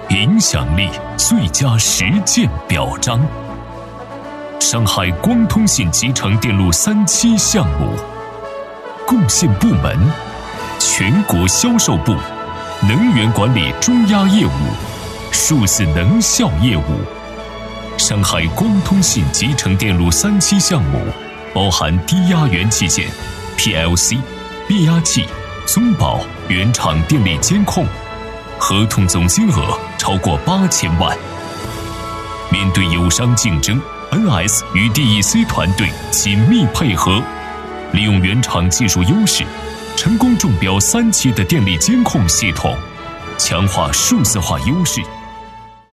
影响力最佳实践表彰。上海光通信集成电路3期项目。贡献部门：全国销售部、能源管理中压业务、数字能效业务。上海光通信集成电路3期项目包含低压元器件、PLC、变压器、综保、原厂电力监控，合同总金额超过8000万。面对友商竞争， NS 与 DEC 团队紧密配合，利用原厂技术优势，成功中标3期的电力监控系统，强化数字化优势。